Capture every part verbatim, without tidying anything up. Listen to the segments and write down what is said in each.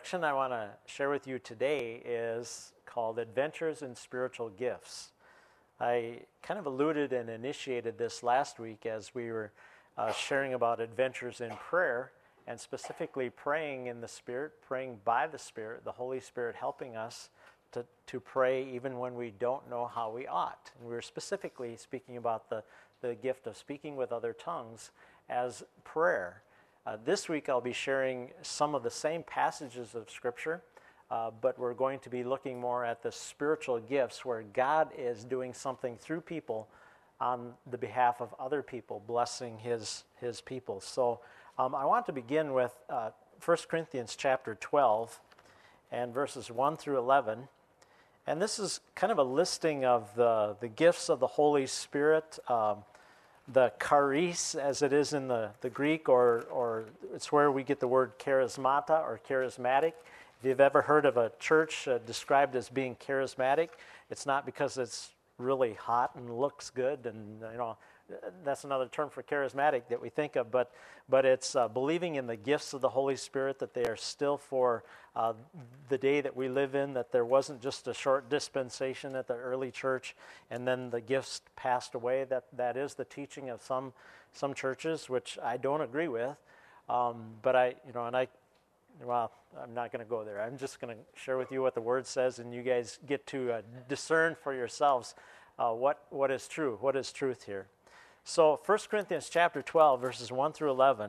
direction I want to share with you today is called Adventures in Spiritual Gifts. I kind of alluded and initiated this last week as we were uh, sharing about adventures in prayer, and specifically praying in the Spirit, praying by the Spirit, the Holy Spirit helping us to, to pray even when we don't know how we ought. And we were specifically speaking about the, the gift of speaking with other tongues as prayer. Uh, this week I'll be sharing some of the same passages of Scripture, uh, but we're going to be looking more at the spiritual gifts where God is doing something through people on the behalf of other people, blessing His, his people. So um, I want to begin with uh, First Corinthians chapter twelve and verses one through eleven. And this is kind of a listing of the, the gifts of the Holy Spirit, um, the charis, as it is in the, the Greek, or, or it's where we get the word charismata or charismatic. If you've ever heard of a church uh, described as being charismatic, it's not because it's really hot and looks good, and you know that's another term for charismatic that we think of, but but it's uh, believing in the gifts of the Holy Spirit, that they are still for uh, the day that we live in, that there wasn't just a short dispensation at the early church and then the gifts passed away. That that is the teaching of some some churches, which I don't agree with. Um, but I, you know, and I, well, I'm not going to go there. I'm just going to share with you what the Word says, and you guys get to uh, discern for yourselves uh, what what is true, what is truth here. So First Corinthians chapter twelve, verses one through eleven,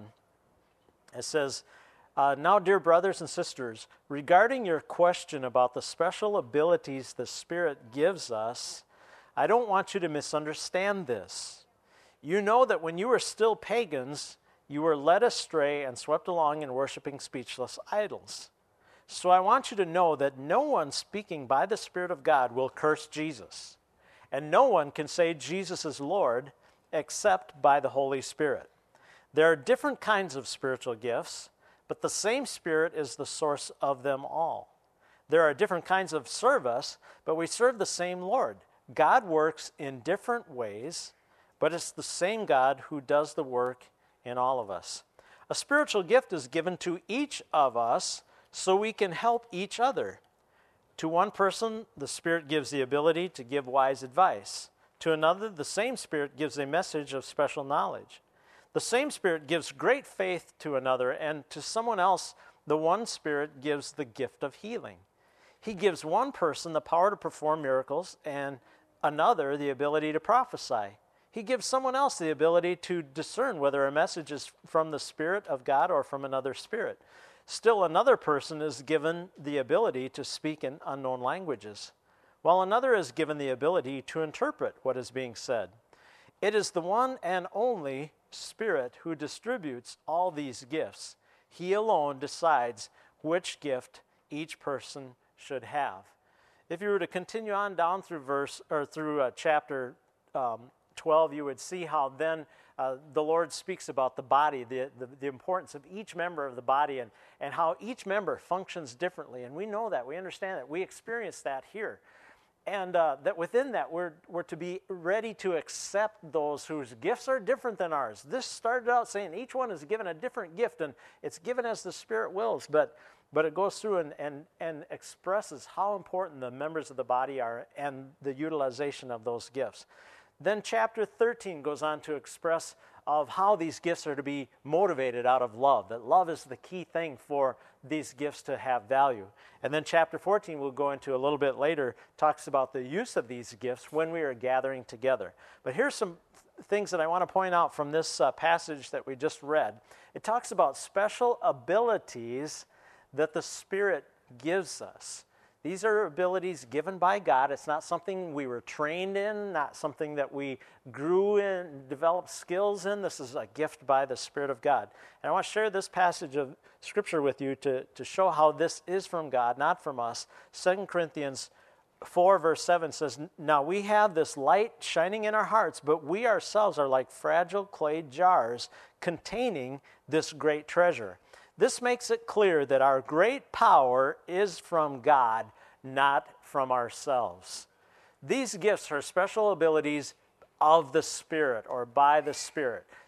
it says, uh, Now, dear brothers and sisters, regarding your question about the special abilities the Spirit gives us, I don't want you to misunderstand this. You know that when you were still pagans, you were led astray and swept along in worshiping speechless idols. So I want you to know that no one speaking by the Spirit of God will curse Jesus, and no one can say Jesus is Lord except by the Holy Spirit. There are different kinds of spiritual gifts, but the same Spirit is the source of them all. There are different kinds of service, but we serve the same Lord. God works in different ways, but it's the same God who does the work in all of us. A spiritual gift is given to each of us so we can help each other. To one person, the Spirit gives the ability to give wise advice. To another, the same Spirit gives a message of special knowledge. The same Spirit gives great faith to another, and to someone else, the one Spirit gives the gift of healing. He gives one person the power to perform miracles, and another the ability to prophesy. He gives someone else the ability to discern whether a message is from the Spirit of God or from another spirit. Still another person is given the ability to speak in unknown languages, while another is given the ability to interpret what is being said. It is the one and only Spirit who distributes all these gifts. He alone decides which gift each person should have. If you were to continue on down through verse or through uh, chapter um, twelve, you would see how then uh, the Lord speaks about the body, the, the the importance of each member of the body, and and how each member functions differently. And we know that, we understand that, we experience that here. And uh, that within that, we're, we're to be ready to accept those whose gifts are different than ours. This started out saying each one is given a different gift, and it's given as the Spirit wills, but but it goes through and, and, and expresses how important the members of the body are and the utilization of those gifts. Then chapter thirteen goes on to express of how these gifts are to be motivated out of love, that love is the key thing for these gifts to have value. And then chapter fourteen, we'll go into a little bit later, talks about the use of these gifts when we are gathering together. But here's some th- things that I want to point out from this uh, passage that we just read. It talks about special abilities that the Spirit gives us. These are abilities given by God. It's not something we were trained in, not something that we grew in, developed skills in. This is a gift by the Spirit of God. And I want to share this passage of Scripture with you to, to show how this is from God, not from us. Second Corinthians four, verse seven says, Now we have this light shining in our hearts, but we ourselves are like fragile clay jars containing this great treasure. This makes it clear that our great power is from God, not from ourselves. These gifts are special abilities of the Spirit or by the Spirit.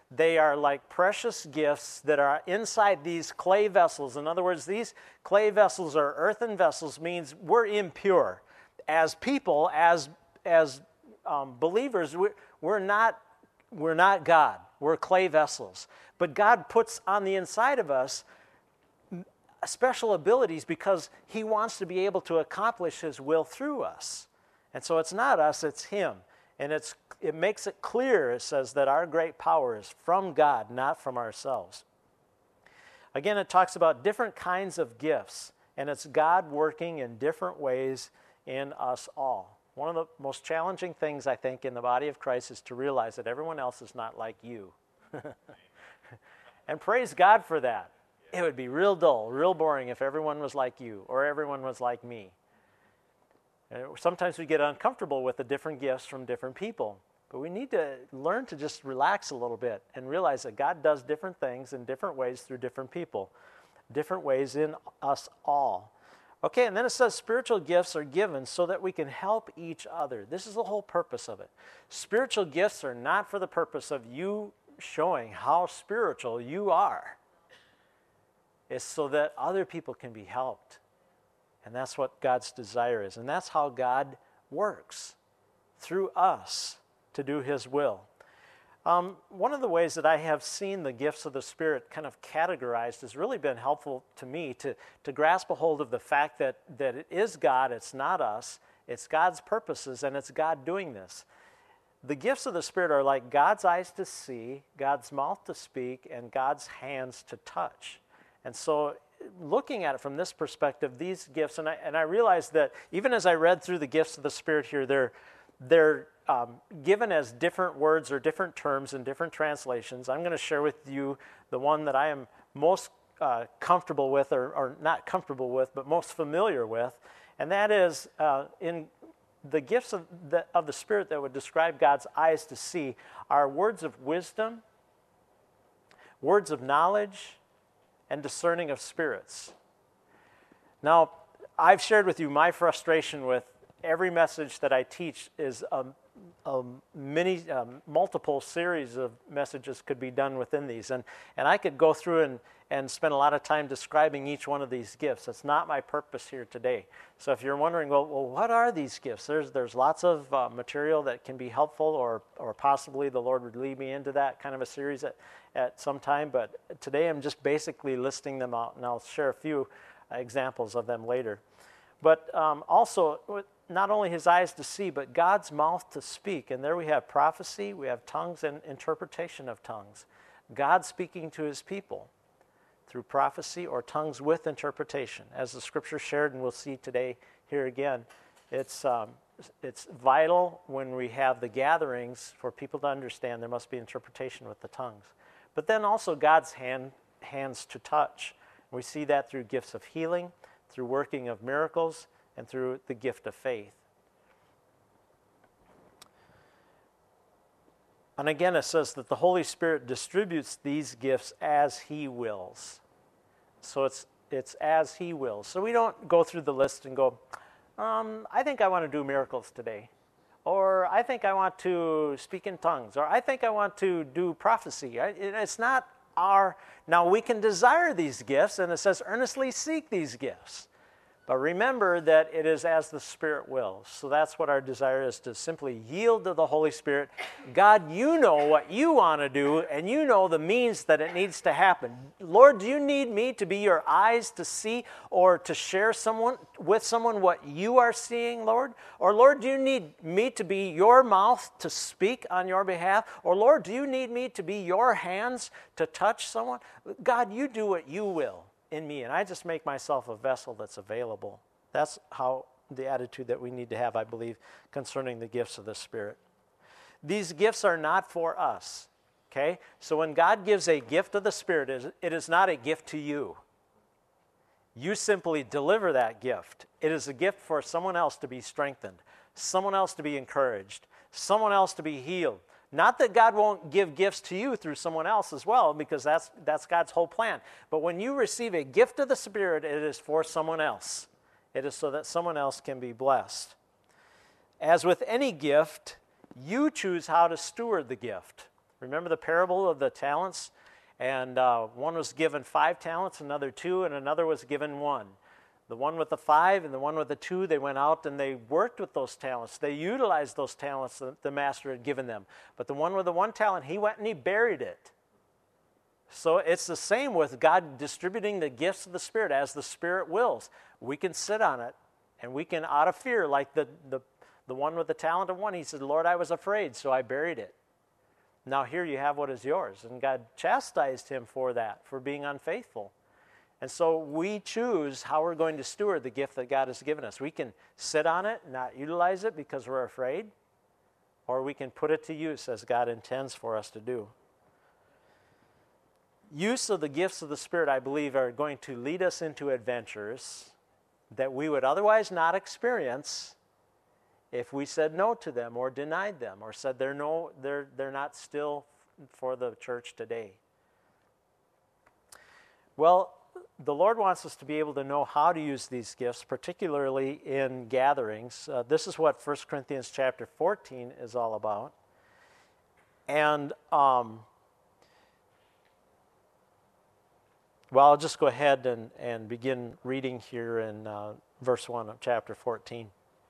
They are like precious gifts that are inside these clay vessels. In other words, these clay vessels are earthen vessels, means we're impure. As people, as, as um, believers, we're, we're, not, we're not God. We're clay vessels. But God puts on the inside of us special abilities because he wants to be able to accomplish his will through us. And so it's not us, it's him. And it's it makes it clear, it says, that our great power is from God, not from ourselves. Again, it talks about different kinds of gifts, and it's God working in different ways in us all. One of the most challenging things, I think, in the body of Christ is to realize that everyone else is not like you. And praise God for that. It would be real dull, real boring if everyone was like you or everyone was like me. And sometimes we get uncomfortable with the different gifts from different people. But we need to learn to just relax a little bit and realize that God does different things in different ways through different people, different ways in us all. Okay, and then it says spiritual gifts are given so that we can help each other. This is the whole purpose of it. Spiritual gifts are not for the purpose of you showing how spiritual you are. It's so that other people can be helped. And that's what God's desire is. And that's how God works, through us, to do his will. Um, one of the ways that I have seen the gifts of the Spirit kind of categorized has really been helpful to me to, to grasp a hold of the fact that, that it is God, it's not us, it's God's purposes, and it's God doing this. The gifts of the Spirit are like God's eyes to see, God's mouth to speak, and God's hands to touch. And so looking at it from this perspective, these gifts, and I, and I realized that even as I read through the gifts of the Spirit here, they're, they're um, given as different words or different terms in different translations. I'm going to share with you the one that I am most uh, comfortable with, or, or not comfortable with, but most familiar with, and that is uh, in the gifts of the, of the Spirit that would describe God's eyes to see are words of wisdom, words of knowledge, and discerning of spirits. Now, I've shared with you my frustration with every message that I teach is a, a many, um, multiple series of messages could be done within these. And, and I could go through and, and spend a lot of time describing each one of these gifts. That's not my purpose here today. So if you're wondering, well, well what are these gifts? There's, there's lots of uh, material that can be helpful, or, or possibly the Lord would lead me into that kind of a series at, at some time. But today I'm just basically listing them out, and I'll share a few examples of them later. But um, also, not only his eyes to see, but God's mouth to speak. And there we have prophecy, we have tongues, and interpretation of tongues. God speaking to his people through prophecy or tongues with interpretation. As the scripture shared, and we'll see today here again, it's, um, it's vital when we have the gatherings for people to understand there must be interpretation with the tongues. But then also God's hand, hands to touch. We see that through gifts of healing, through working of miracles, and through the gift of faith. And again, it says that the Holy Spirit distributes these gifts as he wills. So it's it's as he wills. So we don't go through the list and go, um, I think I want to do miracles today. Or I think I want to speak in tongues. Or I think I want to do prophecy. It's not our... Now, we can desire these gifts, and it says earnestly seek these gifts. But remember that it is as the Spirit wills. So that's what our desire is, to simply yield to the Holy Spirit. God, you know what you want to do, and you know the means that it needs to happen. Lord, do you need me to be your eyes to see, or to share someone with someone what you are seeing, Lord? Or Lord, do you need me to be your mouth to speak on your behalf? Or Lord, do you need me to be your hands to touch someone? God, you do what you will in me, and I just make myself a vessel that's available. That's how the attitude that we need to have, I believe, concerning the gifts of the Spirit. These gifts are not for us, okay? So when God gives a gift of the Spirit, it is not a gift to you. You simply deliver that gift. It is a gift for someone else to be strengthened, someone else to be encouraged, someone else to be healed. Not that God won't give gifts to you through someone else as well, because that's, that's God's whole plan. But when you receive a gift of the Spirit, it is for someone else. It is so that someone else can be blessed. As with any gift, you choose how to steward the gift. Remember the parable of the talents? And uh, one was given five talents, another two, and another was given one. The one with the five and the one with the two, they went out and they worked with those talents. They utilized those talents that the master had given them. But the one with the one talent, he went and he buried it. So it's the same with God distributing the gifts of the Spirit as the Spirit wills. We can sit on it, and we can, out of fear, like the, the, the one with the talent of one, he said, Lord, I was afraid, so I buried it. Now here you have what is yours. And God chastised him for that, for being unfaithful. And so we choose how we're going to steward the gift that God has given us. We can sit on it, not utilize it because we're afraid, or we can put it to use as God intends for us to do. Use of the gifts of the Spirit, I believe, are going to lead us into adventures that we would otherwise not experience if we said no to them or denied them or said they're, no, they're, they're not still for the church today. Well, the Lord wants us to be able to know how to use these gifts, particularly in gatherings. Uh, this is what First Corinthians chapter fourteen is all about. And, um, well, I'll just go ahead and, and begin reading here in uh, verse one of chapter fourteen.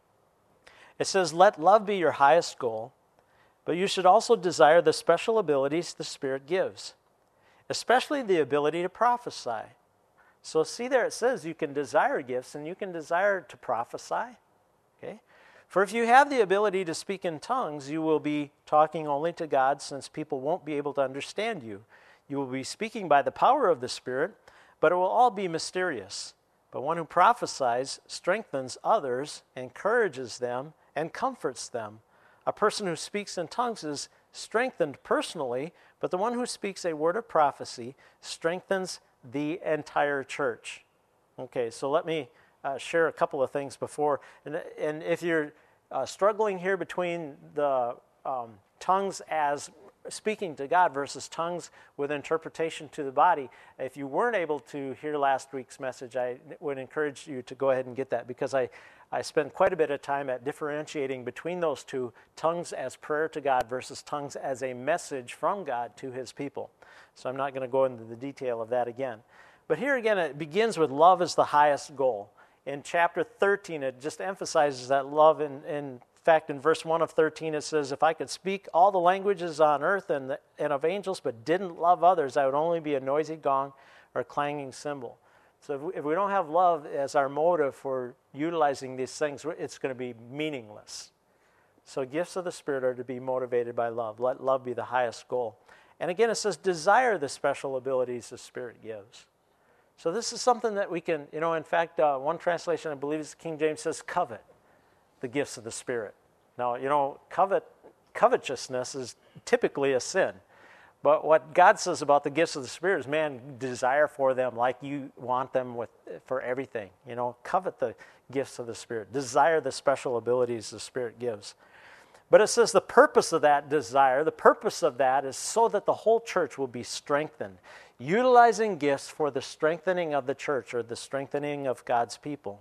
It says, "Let love be your highest goal, but you should also desire the special abilities the Spirit gives, especially the ability to prophesy." So see there it says you can desire gifts and you can desire to prophesy. Okay? "For if you have the ability to speak in tongues, you will be talking only to God, since people won't be able to understand you. You will be speaking by the power of the Spirit, but it will all be mysterious. But one who prophesies strengthens others, encourages them, and comforts them. A person who speaks in tongues is strengthened personally, but the one who speaks a word of prophecy strengthens the entire church." Okay, so let me uh, share a couple of things before. And, and if you're uh, struggling here between the um, tongues as speaking to God versus tongues with interpretation to the body, if you weren't able to hear last week's message, I would encourage you to go ahead and get that, because I, I spent quite a bit of time at differentiating between those two, tongues as prayer to God versus tongues as a message from God to his people. So I'm not going to go into the detail of that again. But here again, it begins with love as the highest goal. In chapter thirteen, it just emphasizes that love. In, in fact, in verse one of thirteen, it says, "If I could speak all the languages on earth and, the, and of angels, but didn't love others, I would only be a noisy gong or a clanging cymbal." So if we, if we don't have love as our motive for utilizing these things, it's going to be meaningless. So gifts of the Spirit are to be motivated by love. Let love be the highest goal. And again, it says, desire the special abilities the Spirit gives. So this is something that we can, you know, in fact, uh, one translation, I believe it's King James, says covet the gifts of the Spirit. Now, you know, covet, covetousness is typically a sin. But what God says about the gifts of the Spirit is, man, desire for them like you want them with for everything. You know, covet the gifts of the Spirit. Desire the special abilities the Spirit gives. But it says the purpose of that desire, the purpose of that is so that the whole church will be strengthened. Utilizing gifts for the strengthening of the church, or the strengthening of God's people.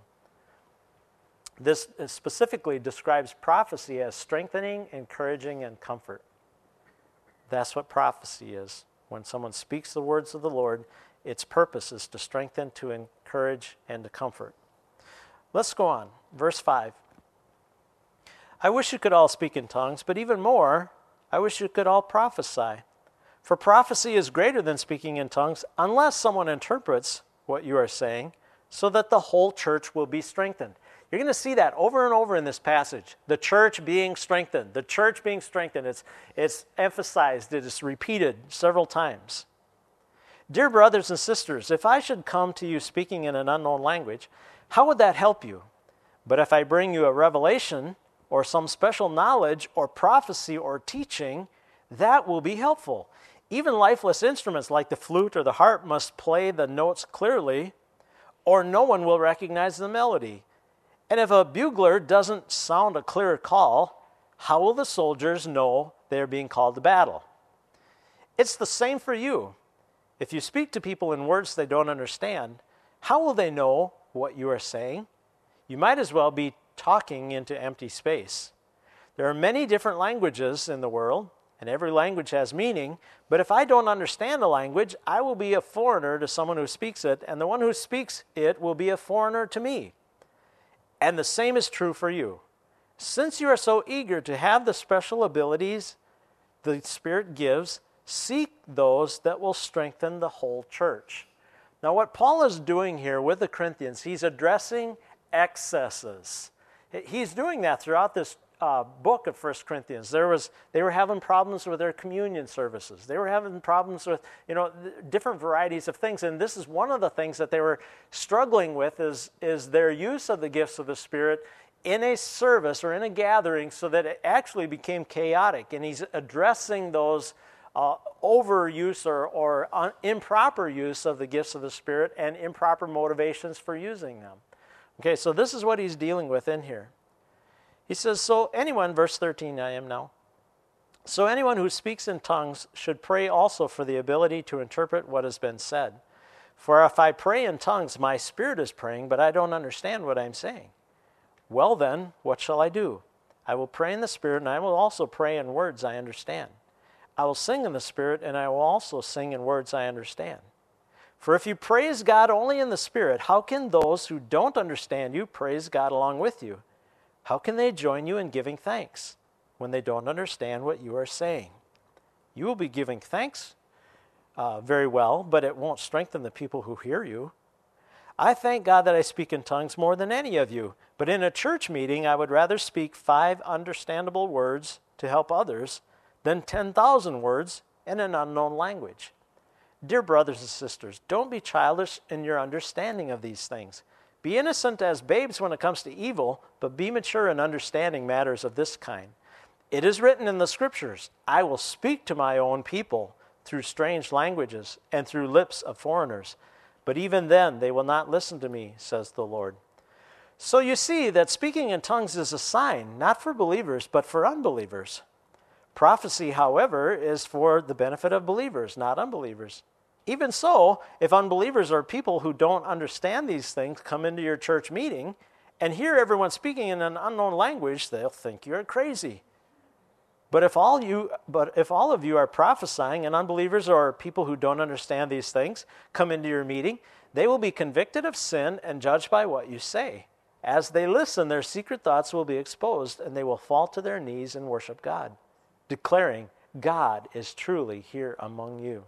This specifically describes prophecy as strengthening, encouraging, and comfort. That's what prophecy is. When someone speaks the words of the Lord, its purpose is to strengthen, to encourage, and to comfort. Let's go on. Verse five. "I wish you could all speak in tongues, but even more, I wish you could all prophesy. For prophecy is greater than speaking in tongues, unless someone interprets what you are saying, so that the whole church will be strengthened." You're going to see that over and over in this passage. The church being strengthened. The church being strengthened. It's, it's emphasized. It is repeated several times. "Dear brothers and sisters, if I should come to you speaking in an unknown language, how would that help you? But if I bring you a revelation or some special knowledge or prophecy or teaching, that will be helpful. Even lifeless instruments like the flute or the harp must play the notes clearly, or no one will recognize the melody. And if a bugler doesn't sound a clear call, how will the soldiers know they're being called to battle? It's the same for you. If you speak to people in words they don't understand, how will they know what you are saying? You might as well be talking into empty space. There are many different languages in the world, and every language has meaning, but if I don't understand a language, I will be a foreigner to someone who speaks it, and the one who speaks it will be a foreigner to me. And the same is true for you. Since you are so eager to have the special abilities the Spirit gives, seek those that will strengthen the whole church. Now, what Paul is doing here with the Corinthians, he's addressing excesses. He's doing that throughout this uh, book of First Corinthians. There was, they were having problems with their communion services. They were having problems with, you know, different varieties of things. And this is one of the things that they were struggling with is, is their use of the gifts of the Spirit in a service or in a gathering so that it actually became chaotic. And he's addressing those uh, overuse or, or un, improper use of the gifts of the Spirit and improper motivations for using them. Okay, so this is what he's dealing with in here. He says, so anyone, verse thirteen I am now, so anyone who speaks in tongues should pray also for the ability to interpret what has been said. For if I pray in tongues, my spirit is praying, but I don't understand what I'm saying. Well then, what shall I do? I will pray in the Spirit, and I will also pray in words I understand. I will sing in the Spirit, and I will also sing in words I understand. For if you praise God only in the Spirit, how can those who don't understand you praise God along with you? How can they join you in giving thanks when they don't understand what you are saying? You will be giving thanks uh, very well, but it won't strengthen the people who hear you. I thank God that I speak in tongues more than any of you, but in a church meeting I would rather speak five understandable words to help others than ten thousand words in an unknown language. Dear brothers and sisters, don't be childish in your understanding of these things. Be innocent as babes when it comes to evil, but be mature in understanding matters of this kind. It is written in the Scriptures, I will speak to my own people through strange languages and through lips of foreigners. But even then they will not listen to me, says the Lord. So you see that speaking in tongues is a sign, not for believers, but for unbelievers. Prophecy, however, is for the benefit of believers, not unbelievers. Even so, if unbelievers or people who don't understand these things come into your church meeting and hear everyone speaking in an unknown language, they'll think you're crazy. But if all you, but if all of you are prophesying and unbelievers or people who don't understand these things come into your meeting, they will be convicted of sin and judged by what you say. As they listen, their secret thoughts will be exposed, and they will fall to their knees and worship God, declaring, God is truly here among you.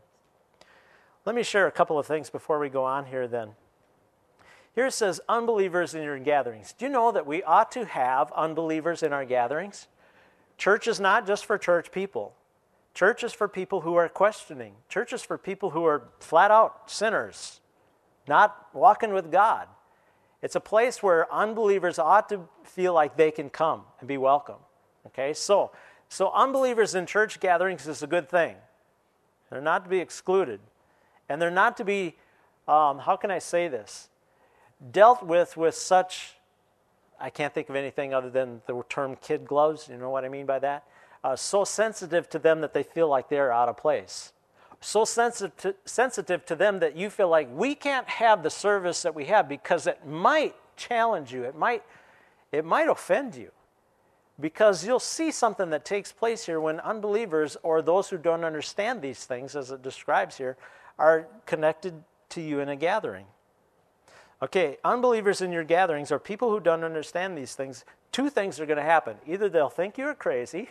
Let me share a couple of things before we go on here then. Here it says, unbelievers in your gatherings. Do you know that we ought to have unbelievers in our gatherings? Church is not just for church people. Church is for people who are questioning. Church is for people who are flat out sinners, not walking with God. It's a place where unbelievers ought to feel like they can come and be welcome. Okay, so, so unbelievers in church gatherings is a good thing. They're not to be excluded. And they're not to be, um, how can I say this, dealt with with such, I can't think of anything other than the term kid gloves, you know what I mean by that? Uh, so sensitive to them that they feel like they're out of place. So sensitive to, sensitive to them that you feel like we can't have the service that we have because it might challenge you, it might, it might offend you. Because you'll see something that takes place here when unbelievers or those who don't understand these things, as it describes here, are connected to you in a gathering. Okay, unbelievers in your gatherings are people who don't understand these things. Two things are going to happen. Either they'll think you're crazy,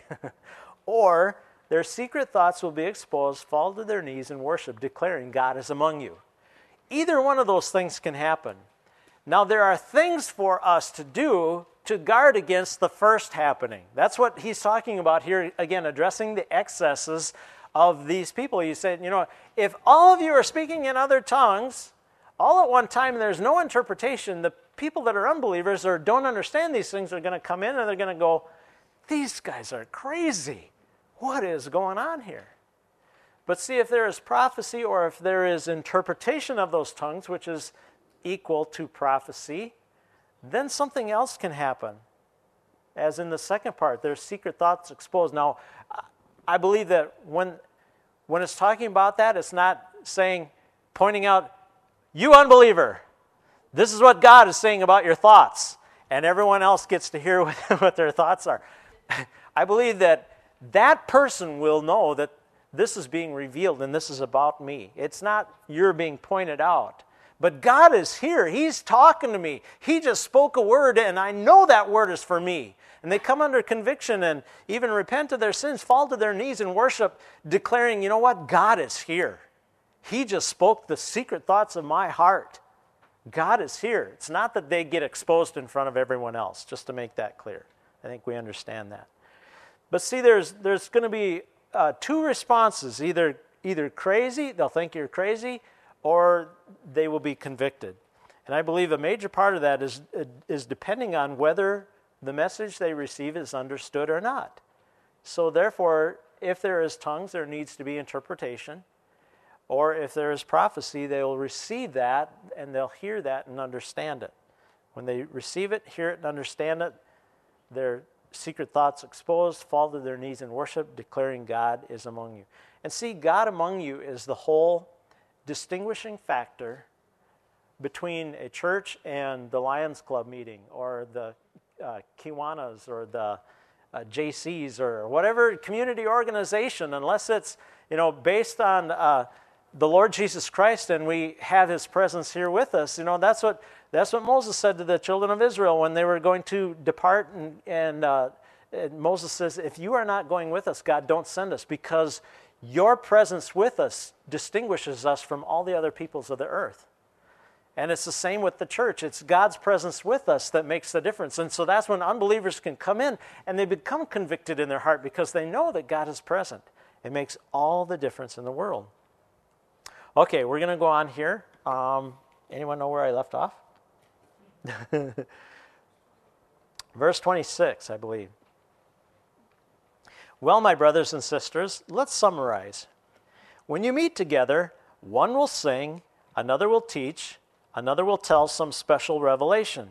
or their secret thoughts will be exposed, fall to their knees, and worship, declaring God is among you. Either one of those things can happen. Now, there are things for us to do to guard against the first happening. That's what he's talking about here, again, addressing the excesses of these people. He said, you know, if all of you are speaking in other tongues, all at one time, and there's no interpretation, the people that are unbelievers or don't understand these things are going to come in and they're going to go, these guys are crazy. What is going on here? But see, if there is prophecy or if there is interpretation of those tongues, which is equal to prophecy, then something else can happen. As in the second part, there's secret thoughts exposed. Now, I believe that when, when it's talking about that, it's not saying, pointing out, you unbeliever, this is what God is saying about your thoughts, and everyone else gets to hear what, what their thoughts are. I believe that that person will know that this is being revealed and this is about me. It's not you're being pointed out. But God is here. He's talking to me. He just spoke a word, and I know that word is for me. And they come under conviction and even repent of their sins, fall to their knees and worship, declaring, you know what? God is here. He just spoke the secret thoughts of my heart. God is here. It's not that they get exposed in front of everyone else, just to make that clear. I think we understand that. But see, there's there's going to be uh, two responses. Either either crazy, they'll think you're crazy, or they will be convicted. And I believe a major part of that is is depending on whether the message they receive is understood or not. So therefore, if there is tongues, there needs to be interpretation. Or if there is prophecy, they will receive that and they'll hear that and understand it. When they receive it, hear it, and understand it, their secret thoughts exposed, fall to their knees in worship, declaring God is among you. And see, God among you is the whole distinguishing factor between a church and the Lions Club meeting or the uh, Kiwanis or the uh, J Cs or whatever community organization, unless it's, you know, based on uh, the Lord Jesus Christ and we have His presence here with us. You know, that's what that's what Moses said to the children of Israel when they were going to depart, and, and, uh, and Moses says, if you are not going with us, God, don't send us, because your presence with us distinguishes us from all the other peoples of the earth. And it's the same with the church. It's God's presence with us that makes the difference. And so that's when unbelievers can come in and they become convicted in their heart because they know that God is present. It makes all the difference in the world. Okay, we're going to go on here. Um, anyone know where I left off? Verse twenty-six, I believe. Well, my brothers and sisters, let's summarize. When you meet together, one will sing, another will teach, another will tell some special revelation.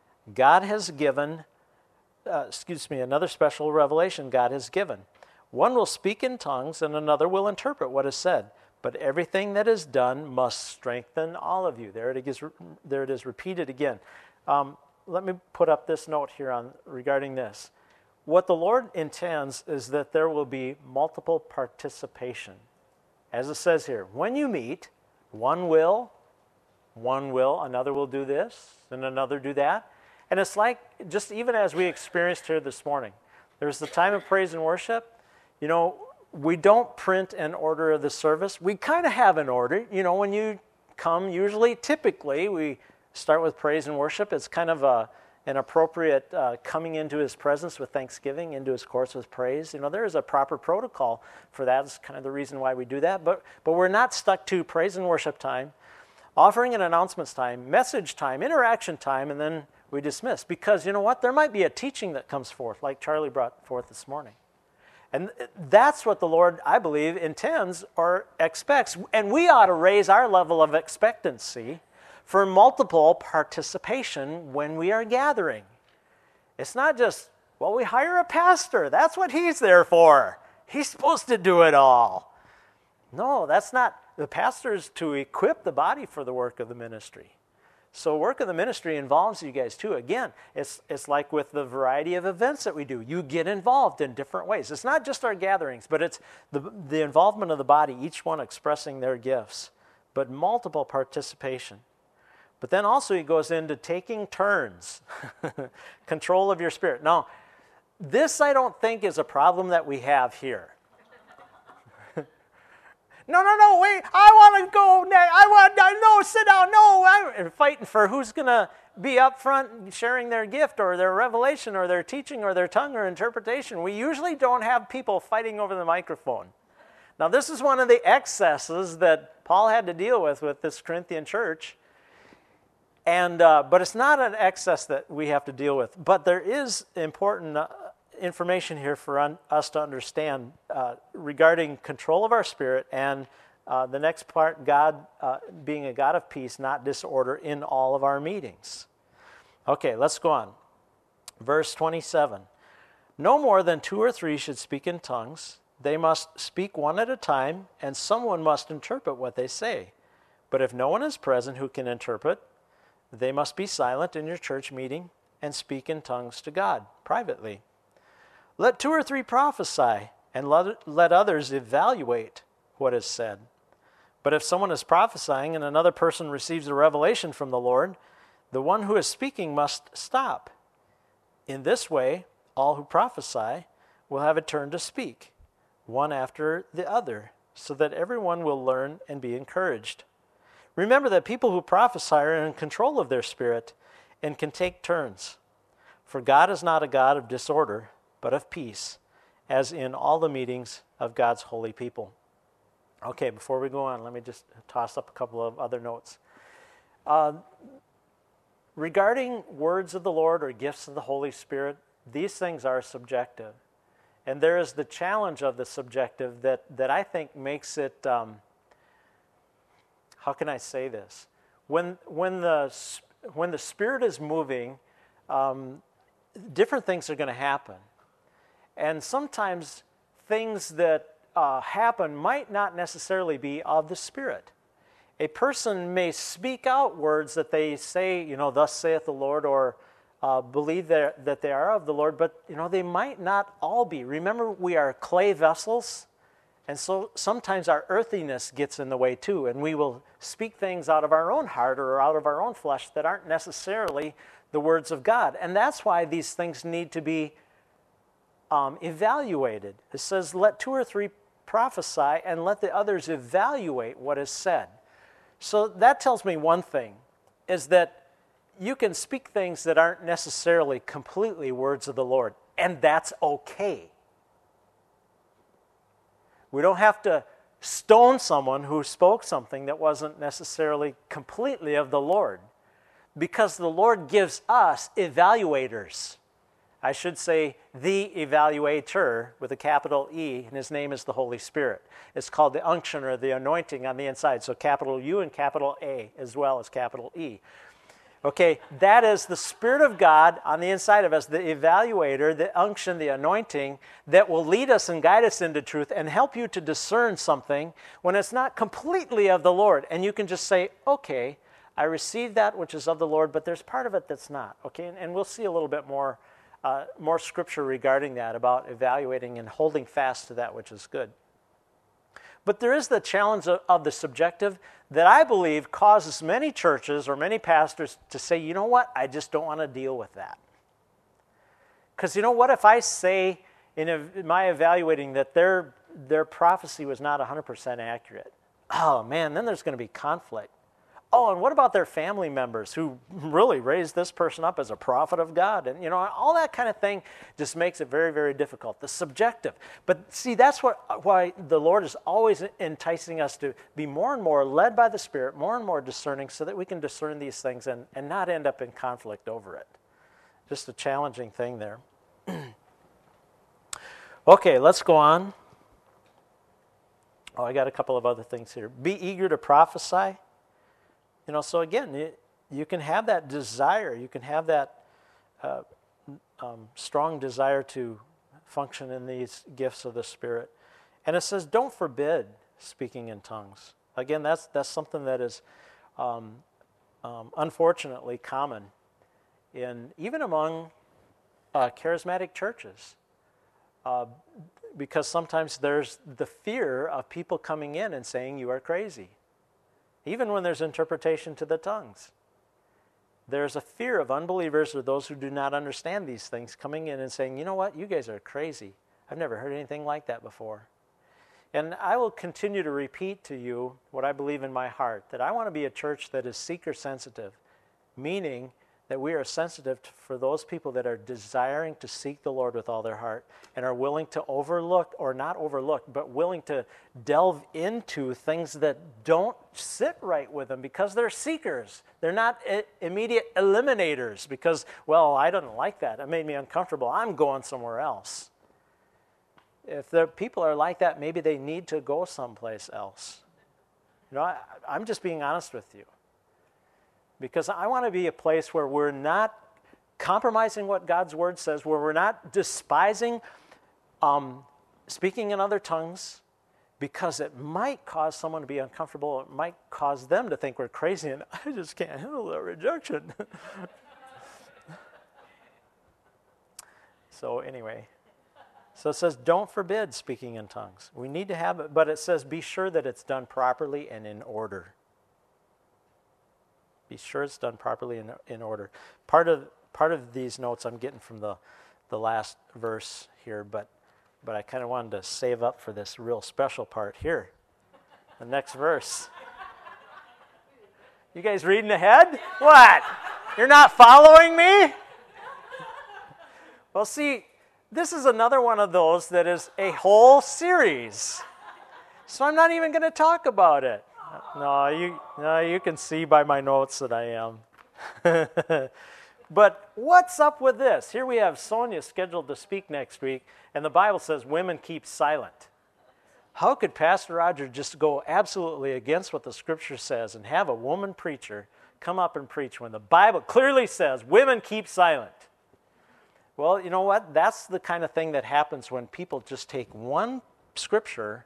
God has given, uh, excuse me, another special revelation God has given. One will speak in tongues, and another will interpret what is said. But everything that is done must strengthen all of you. There it is, there it is repeated again. Um, let me put up this note here on regarding this. What the Lord intends is that there will be multiple participation. As it says here, when you meet, one will, one will, another will do this, and another do that. And it's like, just even as we experienced here this morning, there's the time of praise and worship. You know, we don't print an order of the service. We kind of have an order. You know, when you come, usually, typically, we start with praise and worship. It's kind of a, an appropriate uh, coming into His presence with thanksgiving, into His courts with praise. You know, there is a proper protocol for that. It's kind of the reason why we do that. But, but we're not stuck to praise and worship time, offering and announcements time, message time, interaction time, and then we dismiss. Because, you know what? There might be a teaching that comes forth, like Charlie brought forth this morning. And that's what the Lord, I believe, intends or expects. And we ought to raise our level of expectancy for multiple participation when we are gathering. It's not just, well, we hire a pastor. That's what he's there for. He's supposed to do it all. No, that's not. The pastor is to equip the body for the work of the ministry. So work of the ministry involves you guys too. Again, it's it's like with the variety of events that we do. You get involved in different ways. It's not just our gatherings, but it's the, the involvement of the body, each one expressing their gifts, but multiple participation. But then also he goes into taking turns, control of your spirit. Now, this I don't think is a problem that we have here. No, no, no, wait, I want to go next. I want, no, sit down, no. I'm fighting for who's going to be up front sharing their gift or their revelation or their teaching or their tongue or interpretation. We usually don't have people fighting over the microphone. Now, this is one of the excesses that Paul had to deal with with this Corinthian church. And uh, but it's not an excess that we have to deal with. But there is important uh, information here for un- us to understand uh, regarding control of our spirit and uh, the next part, God uh, being a God of peace, not disorder in all of our meetings. Okay, let's go on. Verse twenty-seven. No more than two or three should speak in tongues. They must speak one at a time, and someone must interpret what they say. But if no one is present who can interpret, they must be silent in your church meeting and speak in tongues to God privately. Let two or three prophesy, and let, let others evaluate what is said. But if someone is prophesying and another person receives a revelation from the Lord, the one who is speaking must stop. In this way, all who prophesy will have a turn to speak, one after the other, so that everyone will learn and be encouraged. Remember that people who prophesy are in control of their spirit and can take turns. For God is not a God of disorder, but of peace, as in all the meetings of God's holy people. Okay, before we go on, let me just toss up a couple of other notes. Uh, regarding words of the Lord or gifts of the Holy Spirit, these things are subjective. And there is the challenge of the subjective that, that I think makes it, um, how can I say this? When, when, the, when the Spirit is moving, um, different things are going to happen. And sometimes things that uh, happen might not necessarily be of the Spirit. A person may speak out words that they say, you know, thus saith the Lord, or uh, believe that, that they are of the Lord, but, you know, they might not all be. Remember, we are clay vessels, and so sometimes our earthiness gets in the way too, and we will speak things out of our own heart or out of our own flesh that aren't necessarily the words of God. And that's why these things need to be um, evaluated. It says, let two or three prophesy and let the others evaluate what is said. So that tells me one thing, is that you can speak things that aren't necessarily completely words of the Lord, and that's okay. We don't have to stone someone who spoke something that wasn't necessarily completely of the Lord, because the Lord gives us evaluators. I should say the evaluator with a capital E, and his name is the Holy Spirit. It's called the unction or the anointing on the inside, so capital U and capital A as well as capital E. Okay, that is the Spirit of God on the inside of us, the evaluator, the unction, the anointing that will lead us and guide us into truth and help you to discern something when it's not completely of the Lord. And you can just say, okay, I received that which is of the Lord, but there's part of it that's not. Okay, and, and we'll see a little bit more, uh, more scripture regarding that, about evaluating and holding fast to that which is good. But there is the challenge of, of the subjective that I believe causes many churches or many pastors to say, you know what, I just don't want to deal with that. Because you know what, if I say in, a, in my evaluating that their, their prophecy was not one hundred percent accurate, oh man, then there's going to be conflict. Oh, and what about their family members who really raised this person up as a prophet of God? And, you know, all that kind of thing just makes it very, very difficult. The subjective. But see, that's what why the Lord is always enticing us to be more and more led by the Spirit, more and more discerning, so that we can discern these things and, and not end up in conflict over it. Just a challenging thing there. Okay, let's go on. Oh, I got a couple of other things here. Be eager to prophesy. You know, so again, you, you can have that desire, you can have that uh, um, strong desire to function in these gifts of the Spirit. And it says, don't forbid speaking in tongues. Again, that's that's something that is um, um, unfortunately common in even among uh, charismatic churches, uh, because sometimes there's the fear of people coming in and saying you are crazy. Even when there's interpretation to the tongues, there's a fear of unbelievers or those who do not understand these things coming in and saying, you know what, you guys are crazy. I've never heard anything like that before. And I will continue to repeat to you what I believe in my heart, that I want to be a church that is seeker sensitive, meaning that we are sensitive to, for those people that are desiring to seek the Lord with all their heart and are willing to overlook, or not overlook, but willing to delve into things that don't sit right with them because they're seekers. They're not I- immediate eliminators because, well, I didn't like that. It made me uncomfortable. I'm going somewhere else. If the people are like that, maybe they need to go someplace else. You know, I, I'm just being honest with you. Because I want to be a place where we're not compromising what God's Word says, where we're not despising um, speaking in other tongues, because it might cause someone to be uncomfortable. It might cause them to think we're crazy, and I just can't handle that rejection. So anyway, So it says, don't forbid speaking in tongues. We need to have it, but it says, be sure that it's done properly and in order. Be sure it's done properly in, in order. Part of part of these notes I'm getting from the, the last verse here, but but I kind of wanted to save up for this real special part here. The next verse. You guys reading ahead? What? You're not following me? Well, see, this is another one of those that is a whole series. So I'm not even going to talk about it. No, you no, you can see by my notes that I am. But what's up with this? Here we have Sonia scheduled to speak next week, and the Bible says women keep silent. How could Pastor Roger just go absolutely against what the Scripture says and have a woman preacher come up and preach when the Bible clearly says women keep silent? Well, you know what? That's the kind of thing that happens when people just take one Scripture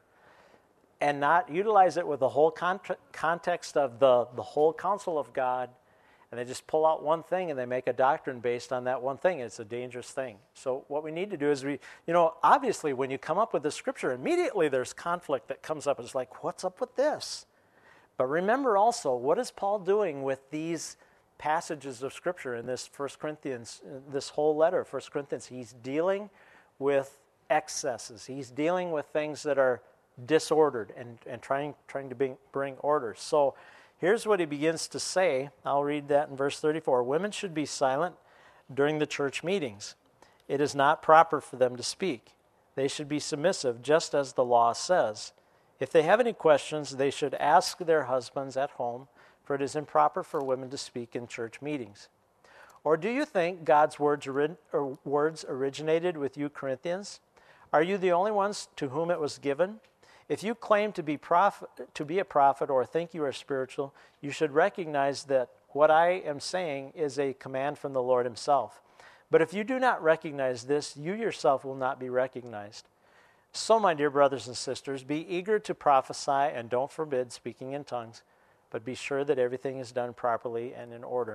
and not utilize it with the whole cont- context of the, the whole counsel of God, and they just pull out one thing and they make a doctrine based on that one thing. It's a dangerous thing. So what we need to do is, we, you know, obviously when you come up with the Scripture, immediately there's conflict that comes up. It's like, what's up with this? But remember also, what is Paul doing with these passages of Scripture in this First Corinthians, this whole letter of First Corinthians? He's dealing with excesses. He's dealing with things that are disordered and, and trying, trying to bring, bring order. So here's what he begins to say. I'll read that in verse thirty-four. Women should be silent during the church meetings. It is not proper for them to speak. They should be submissive, just as the law says. If they have any questions, they should ask their husbands at home, for it is improper for women to speak in church meetings. Or do you think God's words, ori- or words originated with you, Corinthians? Are you the only ones to whom it was given? If you claim to be prophet, to be a prophet or think you are spiritual, you should recognize that what I am saying is a command from the Lord himself. But if you do not recognize this, you yourself will not be recognized. So, my dear brothers and sisters, be eager to prophesy and don't forbid speaking in tongues, but be sure that everything is done properly and in order.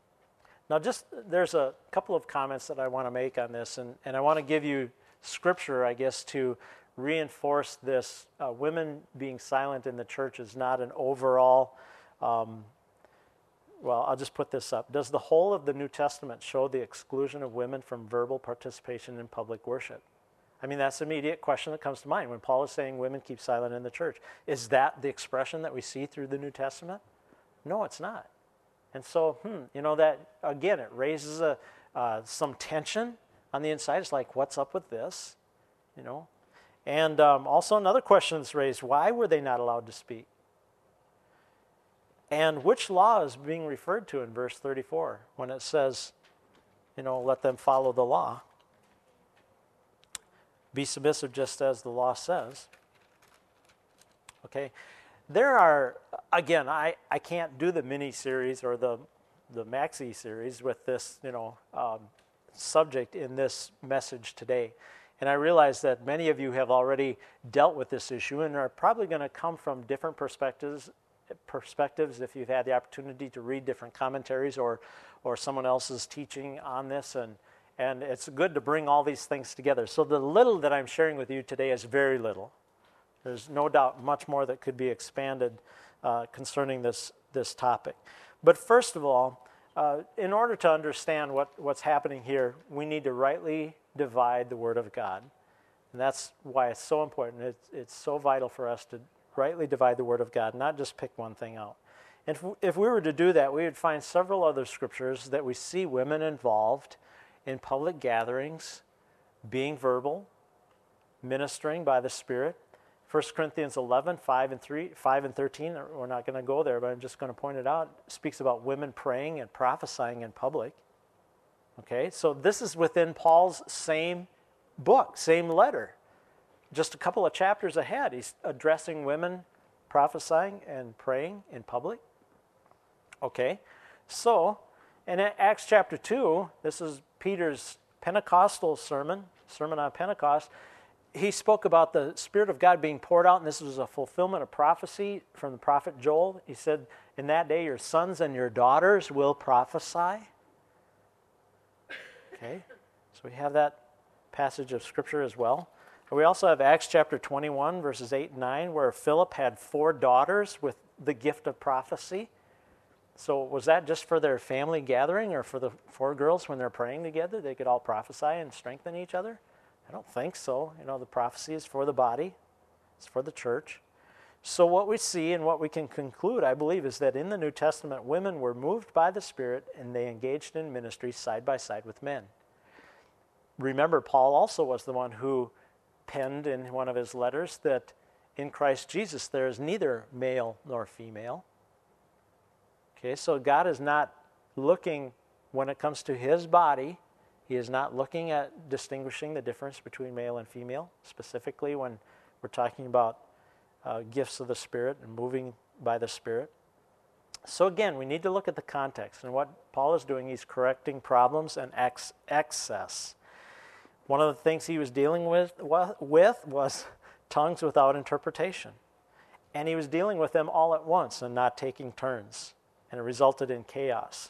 Now, just there's a couple of comments that I want to make on this, and, and I want to give you scripture, I guess, to reinforce this. Uh, women being silent in the church is not an overall, um, well, I'll just put this up. Does the whole of the New Testament show the exclusion of women from verbal participation in public worship? I mean, that's the immediate question that comes to mind when Paul is saying women keep silent in the church. Is that the expression that we see through the New Testament? No, it's not. And so, hmm, you know, that, again, it raises a, uh, some tension on the inside. It's like, what's up with this? You know? And um, also another question that's raised, why were they not allowed to speak? And which law is being referred to in verse thirty-four when it says, you know, let them follow the law? Be submissive just as the law says. Okay? There are, again, I, I can't do the mini-series or the, the maxi-series with this, you know, um, subject in this message today. And I realize that many of you have already dealt with this issue and are probably going to come from different perspectives perspectives if you've had the opportunity to read different commentaries or or someone else's teaching on this, and and it's good to bring all these things together. So the little that I'm sharing with you today is very little. There's no doubt much more that could be expanded uh, concerning this this topic. But first of all, uh, in order to understand what, what's happening here, we need to rightly divide the Word of God. And that's why it's so important. It's, it's so vital for us to rightly divide the Word of God, not just pick one thing out. And if, if we were to do that, we would find several other scriptures that we see women involved in public gatherings, being verbal, ministering by the Spirit. First Corinthians eleven, five and three, five and thirteen, we're not going to go there, but I'm just going to point it out, speaks about women praying and prophesying in public. Okay, so this is within Paul's same book, same letter. Just a couple of chapters ahead, he's addressing women prophesying and praying in public. Okay, so, and in Acts chapter two, this is Peter's Pentecostal sermon, Sermon on Pentecost. He spoke about the Spirit of God being poured out, and this was a fulfillment of prophecy from the prophet Joel. He said, in that day your sons and your daughters will prophesy. Okay, so we have that passage of Scripture as well. We also have Acts chapter twenty-one, verses eight and nine, where Philip had four daughters with the gift of prophecy. So was that just for their family gathering, or for the four girls when they're praying together, they could all prophesy and strengthen each other? I don't think so. You know, the prophecy is for the body. It's for the church. So what we see and what we can conclude, I believe, is that in the New Testament, women were moved by the Spirit and they engaged in ministry side by side with men. Remember, Paul also was the one who penned in one of his letters that in Christ Jesus there is neither male nor female. Okay, so God is not looking, when it comes to his body, he is not looking at distinguishing the difference between male and female, specifically when we're talking about uh, gifts of the Spirit and moving by the Spirit. So again, we need to look at the context. And what Paul is doing, he's correcting problems and ex- excess. One of the things he was dealing with, with was tongues without interpretation. And he was dealing with them all at once and not taking turns. And it resulted in chaos.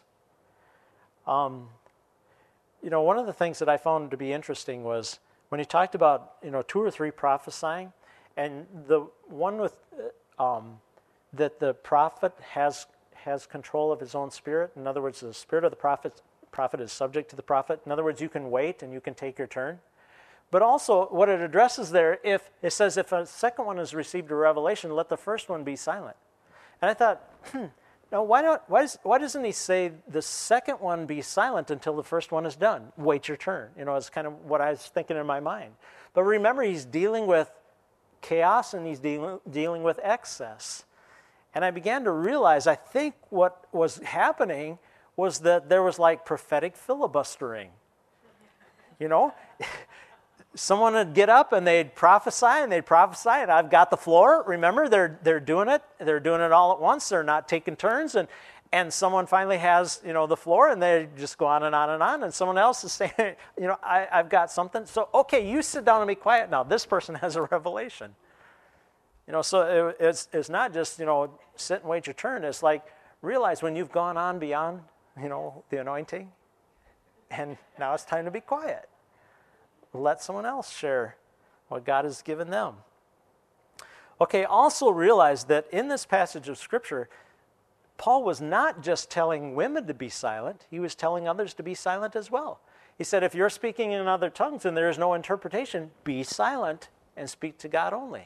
Um, you know, one of the things that I found to be interesting was when he talked about, you know, two or three prophesying, and the one with um, that the prophet has has control of his own spirit. In other words, the spirit of the prophet prophet is subject to the prophet. In other words, you can wait and you can take your turn. But also, what it addresses there, if it says if a second one has received a revelation, let the first one be silent. And I thought, hmm. Now, why don't? Why, does, why doesn't he say the second one be silent until the first one is done? Wait your turn. You know, it's kind of what I was thinking in my mind. But remember, he's dealing with chaos and he's dealing, dealing with excess. And I began to realize, I think what was happening was that there was like prophetic filibustering. You know? Someone would get up and they'd prophesy and they'd prophesy and I've got the floor. Remember, they're they're doing it. They're doing it all at once. They're not taking turns. And and someone finally has, you know, the floor and they just go on and on and on. And someone else is saying, you know, I, I've got something. So, okay, you sit down and be quiet now. This person has a revelation. You know, so it, it's it's not just, you know, sit and wait your turn. It's like realize when you've gone on beyond, you know, the anointing and now it's time to be quiet. Let someone else share what God has given them. Okay, also realize that in this passage of Scripture, Paul was not just telling women to be silent, he was telling others to be silent as well. He said, if you're speaking in other tongues and there is no interpretation, be silent and speak to God only.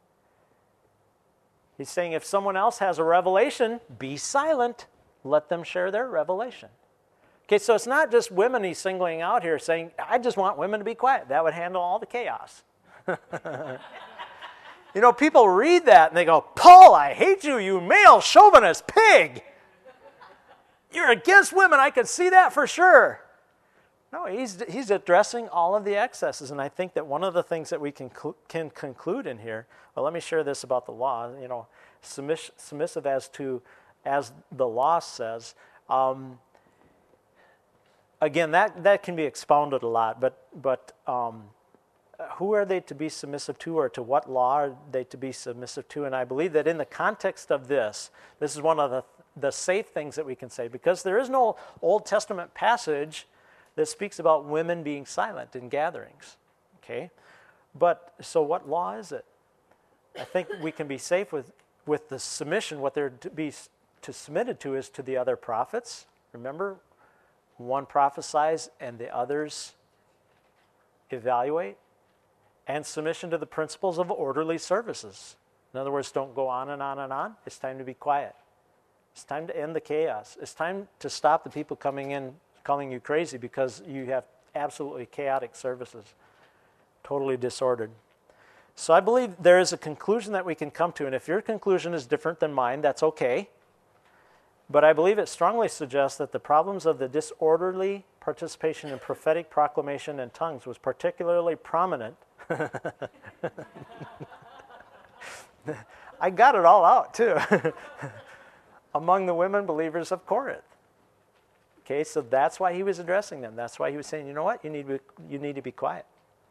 He's saying if someone else has a revelation, be silent, let them share their revelation. Okay, so it's not just women he's singling out here saying, I just want women to be quiet. That would handle all the chaos. You know, people read that and they go, Paul, I hate you, you male chauvinist pig. You're against women. I can see that for sure. No, he's he's addressing all of the excesses. And I think that one of the things that we can, can conclude in here, well, let me share this about the law. You know, submiss, submissive as to, as the law says, um, Again, that, that can be expounded a lot, but but um, who are they to be submissive to, or to what law are they to be submissive to? And I believe that in the context of this, this is one of the, the safe things that we can say, because there is no Old Testament passage that speaks about women being silent in gatherings, okay? But, so what law is it? I think we can be safe with, with the submission. What they're to be to submitted to is to the other prophets. Remember? One prophesies and the others evaluate. And submission to the principles of orderly services. In other words, don't go on and on and on. It's time to be quiet. It's time to end the chaos. It's time to stop the people coming in calling you crazy because you have absolutely chaotic services, totally disordered. So I believe there is a conclusion that we can come to, and if your conclusion is different than mine, that's okay. But I believe it strongly suggests that the problems of the disorderly participation in prophetic proclamation in tongues was particularly prominent. I got it all out, too. Among the women believers of Corinth. Okay, so that's why he was addressing them. That's why he was saying, you know what, you need to, you need to be quiet.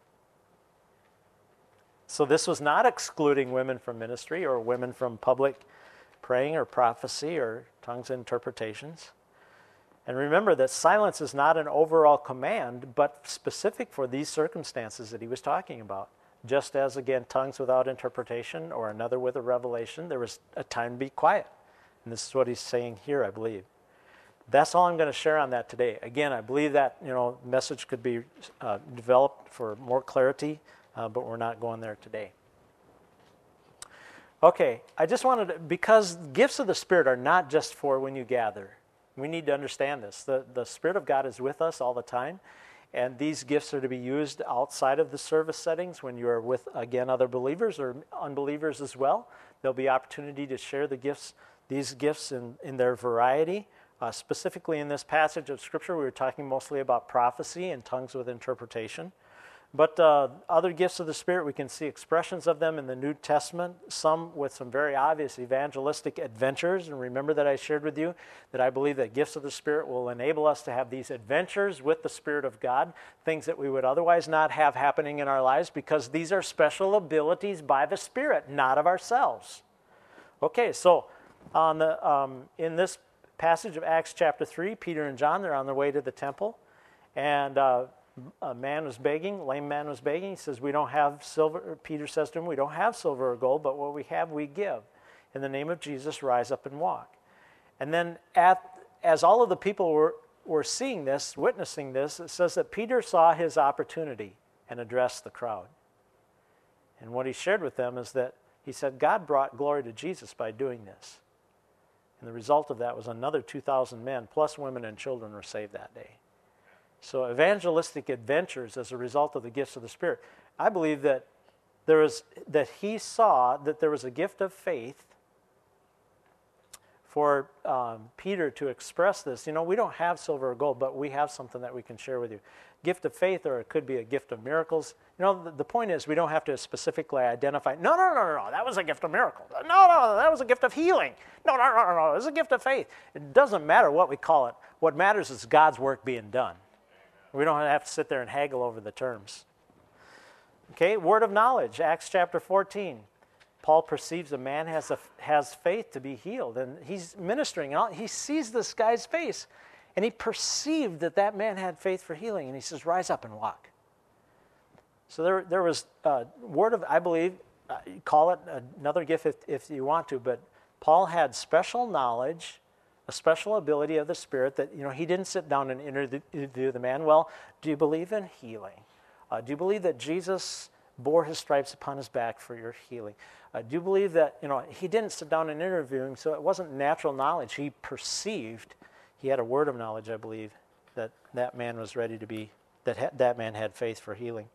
So this was not excluding women from ministry or women from public praying or prophecy or tongues interpretations. And remember that silence is not an overall command, but specific for these circumstances that he was talking about. Just as, again, tongues without interpretation or another with a revelation, there was a time to be quiet. And this is what he's saying here, I believe. That's all I'm going to share on that today. Again, I believe that, you know, message could be uh, developed for more clarity, uh, but we're not going there today. Okay, I just wanted to, because gifts of the Spirit are not just for when you gather. We need to understand this. The, the Spirit of God is with us all the time, and these gifts are to be used outside of the service settings when you're with, again, other believers or unbelievers as well. There'll be opportunity to share the gifts, these gifts in, in their variety. Uh, specifically in this passage of Scripture, we were talking mostly about prophecy and tongues with interpretation. But uh, other gifts of the Spirit, we can see expressions of them in the New Testament, some with some very obvious evangelistic adventures. And remember that I shared with you that I believe that gifts of the Spirit will enable us to have these adventures with the Spirit of God, things that we would otherwise not have happening in our lives, because these are special abilities by the Spirit, not of ourselves. Okay, so on the um, in this passage of Acts chapter three, Peter and John, they're on their way to the temple, and uh, a man was begging, a lame man was begging. He says, we don't have silver. Peter says to him, we don't have silver or gold, but what we have we give. In the name of Jesus, rise up and walk. And then at, as all of the people were, were seeing this, witnessing this, it says that Peter saw his opportunity and addressed the crowd. And what he shared with them is that he said, God brought glory to Jesus by doing this. And the result of that was another two thousand men, plus women and children, were saved that day. So evangelistic adventures as a result of the gifts of the Spirit. I believe that there was that he saw that there was a gift of faith for um, Peter to express this. You know, we don't have silver or gold, but we have something that we can share with you. Gift of faith, or it could be a gift of miracles. You know, the, the point is we don't have to specifically identify, no, no, no, no, no, that was a gift of miracles. No, no, that was a gift of healing. No, no, no, no, no, it was a gift of faith. It doesn't matter what we call it. What matters is God's work being done. We don't have to sit there and haggle over the terms. Okay, word of knowledge, Acts chapter fourteen. Paul perceives a man has a, has faith to be healed, and he's ministering. And he sees this guy's face, and he perceived that that man had faith for healing, and he says, rise up and walk. So there, there was a word of, I believe, uh, call it another gift if, if you want to, but Paul had special knowledge, a special ability of the Spirit that, you know, he didn't sit down and interview the man. Well, do you believe in healing? Uh, do you believe that Jesus bore his stripes upon his back for your healing? Uh, do you believe that, you know, he didn't sit down and interview him, so it wasn't natural knowledge. He perceived, he had a word of knowledge, I believe, that that man was ready to be, that ha- that man had faith for healing.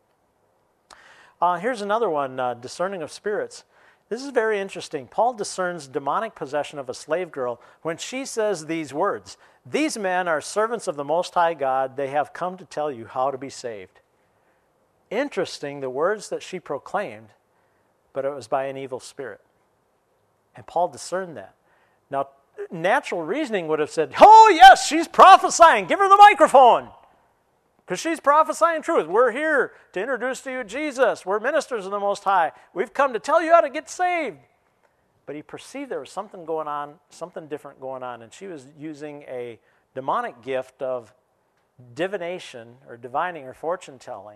Uh, here's another one, uh, discerning of spirits. This is very interesting. Paul discerns demonic possession of a slave girl when she says these words, these men are servants of the Most High God. They have come to tell you how to be saved. Interesting, the words that she proclaimed, but it was by an evil spirit. And Paul discerned that. Now, natural reasoning would have said, oh yes, she's prophesying. Give her the microphone. Because she's prophesying truth. We're here to introduce to you Jesus. We're ministers of the Most High. We've come to tell you how to get saved. But he perceived there was something going on, something different going on, and she was using a demonic gift of divination or divining or fortune telling.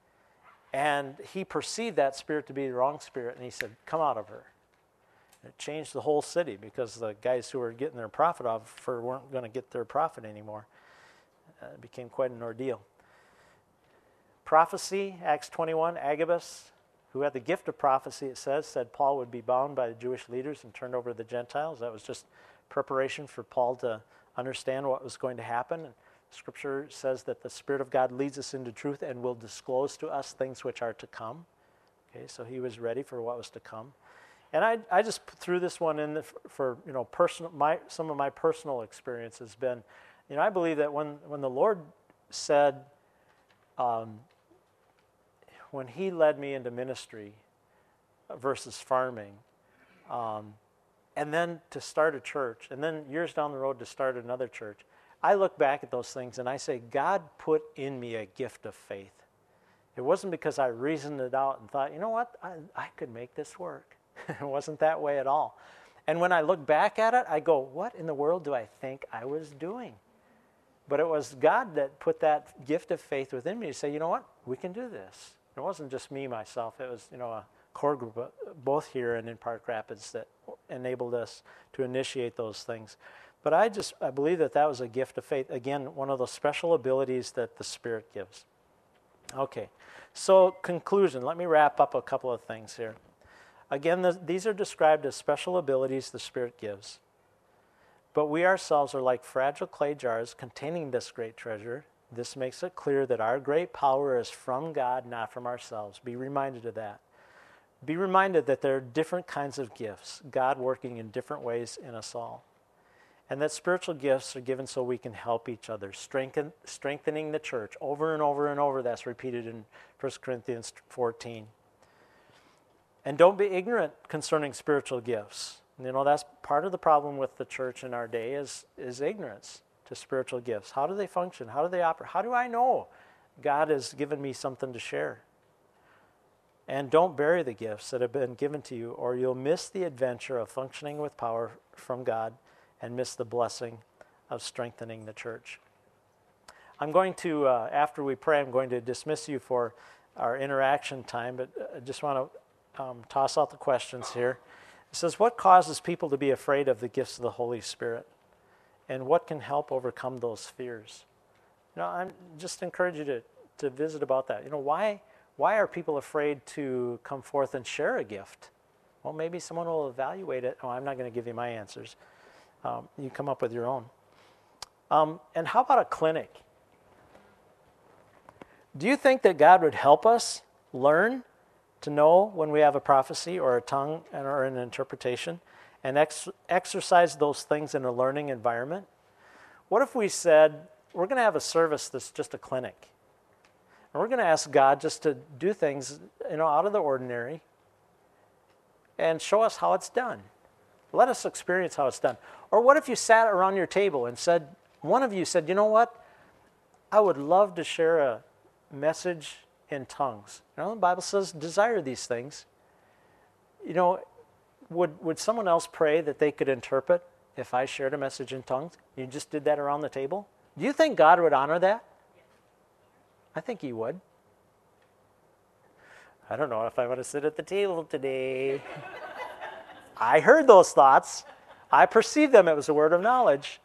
And he perceived that spirit to be the wrong spirit, and he said, come out of her. And it changed the whole city because the guys who were getting their profit off her weren't going to get their profit anymore. Uh, it became quite an ordeal. Prophecy, Acts twenty-one, Agabus, who had the gift of prophecy, it says, said Paul would be bound by the Jewish leaders and turned over to the Gentiles. That was just preparation for Paul to understand what was going to happen. And Scripture says that the Spirit of God leads us into truth and will disclose to us things which are to come. Okay, so he was ready for what was to come. And I, I just threw this one in the, for, for you know personal. My some of my personal experience has been, you know, I believe that when when the Lord said, um, when He led me into ministry versus farming, um, and then to start a church, and then years down the road to start another church, I look back at those things and I say, God put in me a gift of faith. It wasn't because I reasoned it out and thought, you know what, I, I could make this work. It wasn't that way at all. And when I look back at it, I go, what in the world do I think I was doing? But it was God that put that gift of faith within me to say, you know what, we can do this. It wasn't just me, myself. It was, you know, a core group, both here and in Park Rapids, that enabled us to initiate those things. But I just, I believe that that was a gift of faith. Again, one of those special abilities that the Spirit gives. Okay, so conclusion. Let me wrap up a couple of things here. Again, the, these are described as special abilities the Spirit gives. But we ourselves are like fragile clay jars containing this great treasure. This makes it clear that our great power is from God, not from ourselves. Be reminded of that. Be reminded that there are different kinds of gifts, God working in different ways in us all. And that spiritual gifts are given so we can help each other, strengthen, strengthening the church. Over and over and over, that's repeated in First Corinthians fourteen. And don't be ignorant concerning spiritual gifts. You know, that's part of the problem with the church in our day is, is ignorance to spiritual gifts. How do they function? How do they operate? How do I know God has given me something to share? And don't bury the gifts that have been given to you, or you'll miss the adventure of functioning with power from God and miss the blessing of strengthening the church. I'm going to, uh, after we pray, I'm going to dismiss you for our interaction time, but I just want to um, toss out the questions here. It says, what causes people to be afraid of the gifts of the Holy Spirit? And what can help overcome those fears? You know, I just encourage you to, to visit about that. You know, why, why are people afraid to come forth and share a gift? Well, maybe someone will evaluate it. Oh, I'm not going to give you my answers. Um, you come up with your own. Um, and how about a clinic? Do you think that God would help us learn to know when we have a prophecy or a tongue or an interpretation and ex- exercise those things in a learning environment? What if we said, we're going to have a service that's just a clinic. And we're going to ask God just to do things, you know, out of the ordinary and show us how it's done. Let us experience how it's done. Or what if you sat around your table and said, one of you said, you know what? I would love to share a message in tongues. You know, the Bible says, desire these things. You know, would would someone else pray that they could interpret if I shared a message in tongues? You just did that around the table? Do you think God would honor that? I think he would. I don't know if I want to sit at the table today. I heard those thoughts. I perceived them. It was a word of knowledge.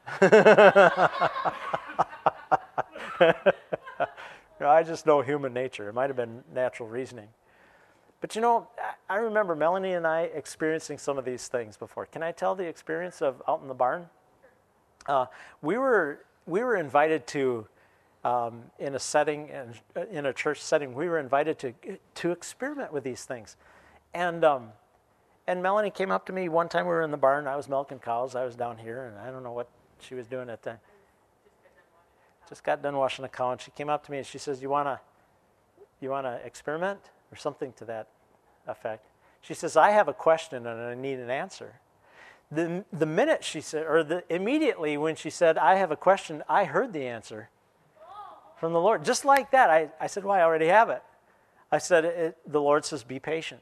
You know, I just know human nature. It might have been natural reasoning. But you know, I remember Melanie and I experiencing some of these things before. Can I tell the experience of out in the barn? Uh, we were we were invited to, um, in a setting, in, in a church setting, we were invited to to experiment with these things. And um, and Melanie came up to me one time. We were in the barn. I was milking cows. I was down here, and I don't know what she was doing at the time. Just got done washing a cow, and she came up to me and she says, "You wanna, you wanna experiment?" or something to that effect. She says, "I have a question and I need an answer." The the minute she said, or the immediately when she said, "I have a question," I heard the answer from the Lord. Just like that, I, I said, "Well, I already have it." I said, it, "The Lord says, be patient."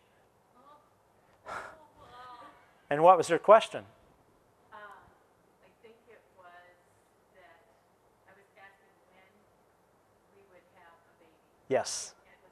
And what was her question? Yes.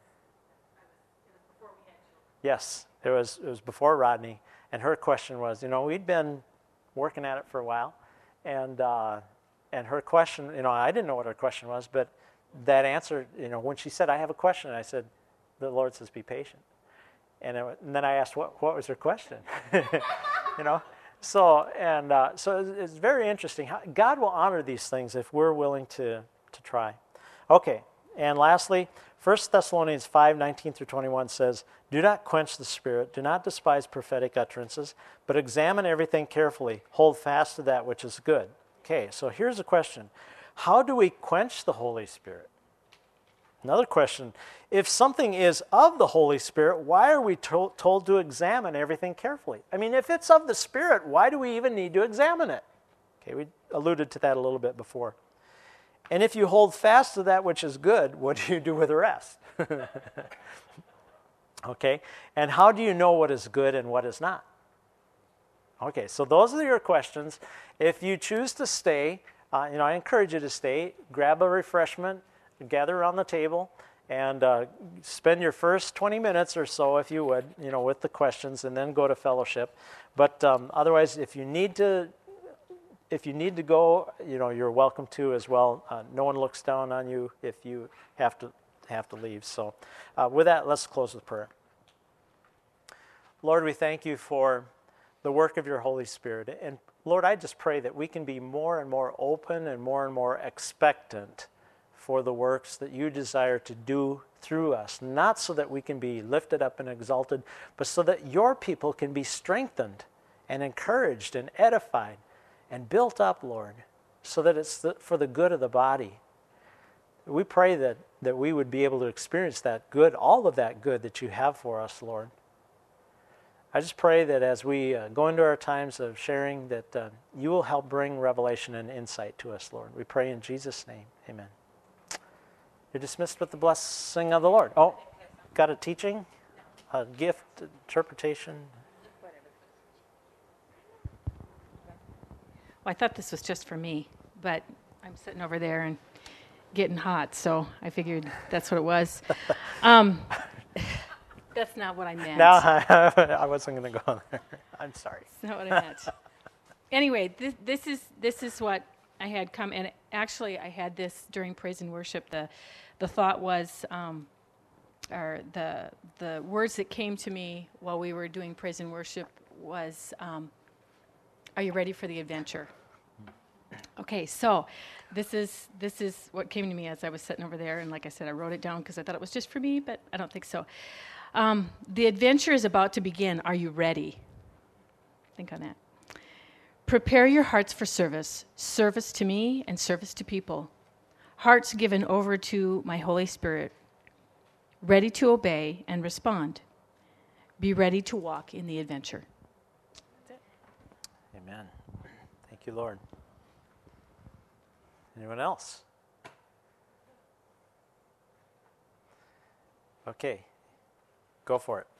Yes, it was it was before Rodney, and her question was, you know, we'd been working at it for a while, and uh, and her question, you know, I didn't know what her question was, but that answer, you know, when she said, "I have a question," I said, "The Lord says, be patient," and, it, and then I asked, what what was her question, you know, so and uh, so it's, it's very interesting. God will honor these things if we're willing to to try. Okay. And lastly, First Thessalonians five, nineteen through twenty-one says, "Do not quench the spirit, do not despise prophetic utterances, but examine everything carefully. Hold fast to that which is good." Okay, so here's a question. How do we quench the Holy Spirit? Another question, if something is of the Holy Spirit, why are we to- told to examine everything carefully? I mean, if it's of the Spirit, why do we even need to examine it? Okay, we alluded to that a little bit before. And if you hold fast to that which is good, what do you do with the rest? Okay, and how do you know what is good and what is not? Okay, so those are your questions. If you choose to stay, uh, you know, I encourage you to stay, grab a refreshment, gather around the table, and uh, spend your first twenty minutes or so, if you would, you know, with the questions, and then go to fellowship. But um, otherwise, if you need to, if you need to go, you know, you're welcome to as well. Uh, no one looks down on you if you have to have to leave. So, uh, with that, let's close with prayer. Lord, we thank you for the work of your Holy Spirit, and Lord, I just pray that we can be more and more open and more and more expectant for the works that you desire to do through us, not so that we can be lifted up and exalted, but so that your people can be strengthened and encouraged and edified and built up, Lord, so that it's the, for the good of the body. We pray that, that we would be able to experience that good, all of that good that you have for us, Lord. I just pray that as we uh, go into our times of sharing, that uh, you will help bring revelation and insight to us, Lord. We pray in Jesus' name. Amen. You're dismissed with the blessing of the Lord. Oh, got a teaching, a gift, interpretation? Well, I thought this was just for me, but I'm sitting over there and getting hot, so I figured that's what it was. Um, that's not what I meant. No, I, I wasn't going to go there. I'm sorry. That's not what I meant. Anyway, this, this is this is what I had come, and actually I had this during praise and worship. The the thought was, um, or the the words that came to me while we were doing praise and worship was, um, "Are you ready for the adventure?" Okay, so this is this is what came to me as I was sitting over there, and like I said, I wrote it down because I thought it was just for me, but I don't think so. Um, the adventure is about to begin. Are you ready? Think on that. Prepare your hearts for service, service to me and service to people. Hearts given over to my Holy Spirit, ready to obey and respond. Be ready to walk in the adventure. That's it. Amen. Thank you, Lord. Anyone else? Okay, go for it.